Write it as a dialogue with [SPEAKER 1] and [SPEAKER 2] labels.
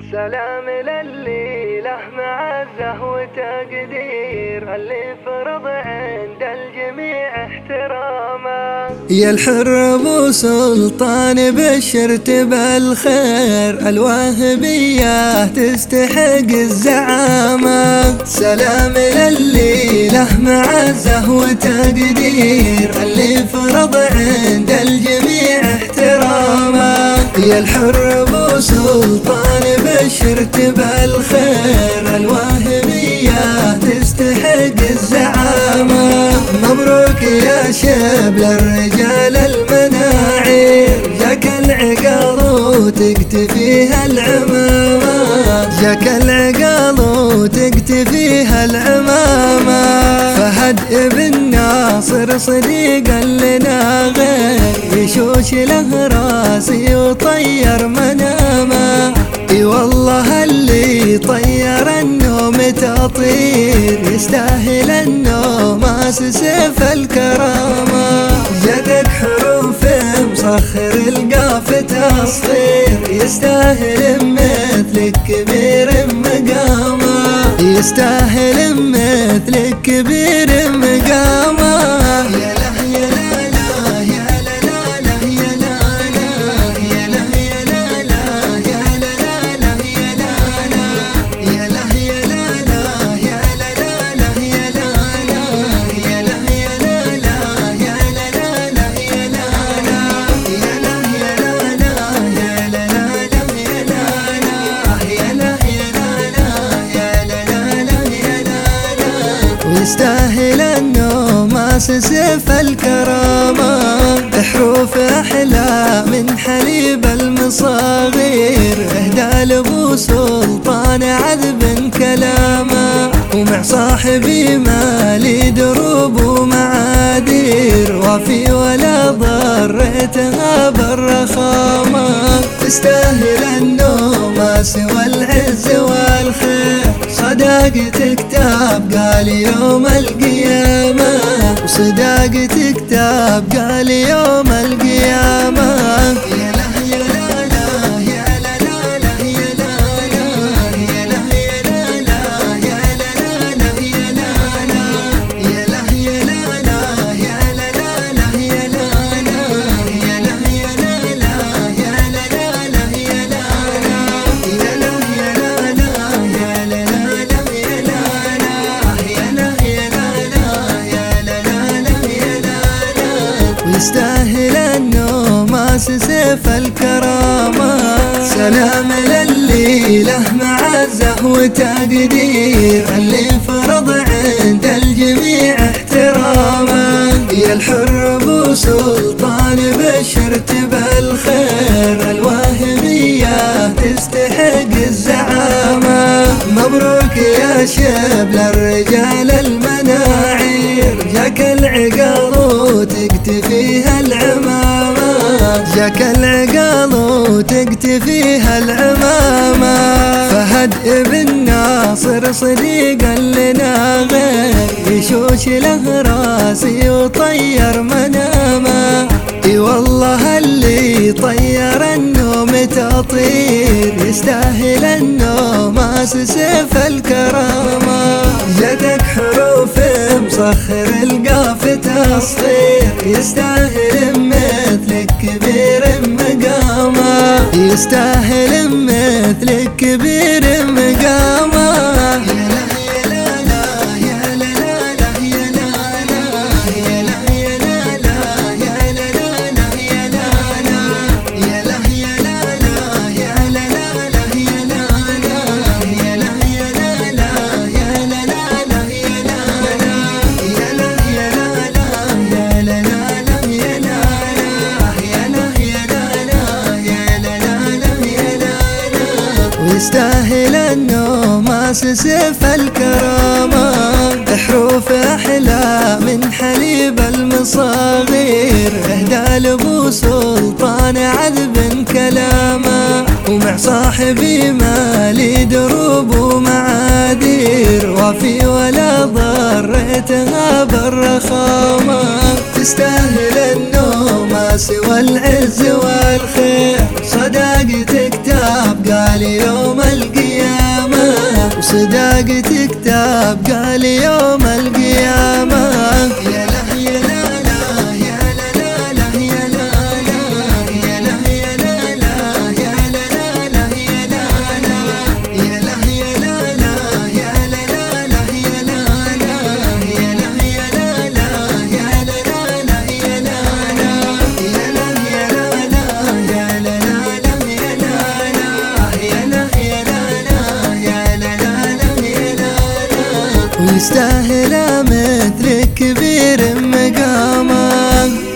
[SPEAKER 1] سلام للي له معزة وتقدير، اللي فرض عند الجميع احتراما.
[SPEAKER 2] يا الحر ابو سلطان بشرت بالخير، الواهبية تستحق الزعامة. سلام للي له معزة وتقدير، اللي فرض عند الجميع احتراما. يا الحر ابو سلطان بشرت بالخير، الواهبية تستحق الزعامة. مبروك يا شبل الرجال المناعير، جاك العقال وتكتفيها العمامة. جاك العقال وتكتفيها العمامة. فهد ابن ناصر صديق لنا غير، يشوش له راسي وطير منامه. اي والله اللي طير النوم تطير، يستاهل النوم سيف الكرامة. جدك حروف مسخر القاف تصخير، يستاهل مثلك كبير مقامه. يستاهل مثلك كبير مقامه. يستاهل النوم سيف الكرامة. حروف أحلى من حليب المصاغير، اهدى لابو سلطان عذب كلامه. ومع صاحبي مالي دروب ومعادير، وفي ولا ضريتها بالرخامة. تستاهل النوم سوى العز والخير، صداقتك تبقى ليوم القيامة. وصداقتك تبقى ليوم القيامة. يا له يا لا لا يا لا لا لا يا لا لا يا له يا لا لا يا لا لا يا لا لا يا له يا لا لا يا لا لا يا لا لا يا له يا لا لا يا لا لا يا لا لا يا له يا لا لا يا لا لا يا لا لا. يستاهل النوم سيف الكرامة. سلام للي له معزة وتقدير، اللي فرض عند الجميع احتراما. يا الحر ابو سلطان بشرت بالخير، الواهبية تستحق الزعامة. مبروك يا شبل الرجال المناعير، جاك العقال وتكتفيها العمامة. جاك العقال وتكتفيها العمامة. فهد ابن ناصر صديق لنا غير، يشوش له راسي وطير منامه. اي والله اللي طير النوم تطير، يستاهل النوم سيف الكرامة. جدك حروف مسخر القاف تصخير، يستاهل مثلك كبير مقامه. يستاهل مثلك كبير مقامه. يستاهل النوم سيف الكرامة. حروف أحلى من حليب المصاغير، اهدى لابو سلطان عذب كلامه. ومع صاحبي مالي دروب ومعادير، وفي ولا ضريتها بالرخامة. تستاهل النوم سوى العز والخير، صداقتك تبقى قال يوم القيامة، وصداقة كتاب قال يوم القيامة. يا له يا لا لا يا لا لا لا يا لا لا يا له يا لا لا يا لا لا يا لا لا يا له يا لا لا يا لا لا يا لا لا يا له يا لا لا يا لا لا يا لا لا يا له يا لا لا يا لا لا يا لا لا يا له يا لا لا يا لا لا يا لا لا. ويستاهل مثلك كبير مقامه.